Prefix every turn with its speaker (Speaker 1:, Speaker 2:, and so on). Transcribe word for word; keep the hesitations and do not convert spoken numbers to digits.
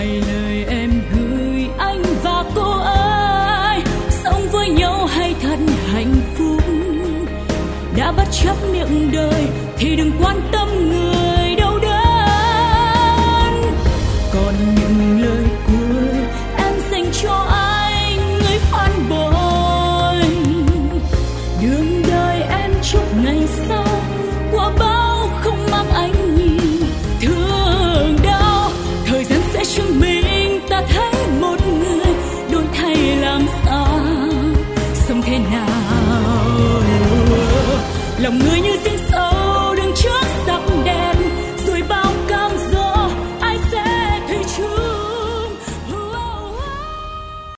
Speaker 1: vài lời em gửi anh và cô ấy, sống với nhau hay thật hạnh phúc. Đã bất chấp miệng đời thì đừng quan tâm người đâu đến. Còn những lời cuối em dành cho anh, người phản bội. Đường đời em chúc ngày sau qua bao không mang anh nhìn thương đau. Thời gian sẽ chứng minh ta thấy một người đổi thay làm sao, sống thế nào. Lòng người như xin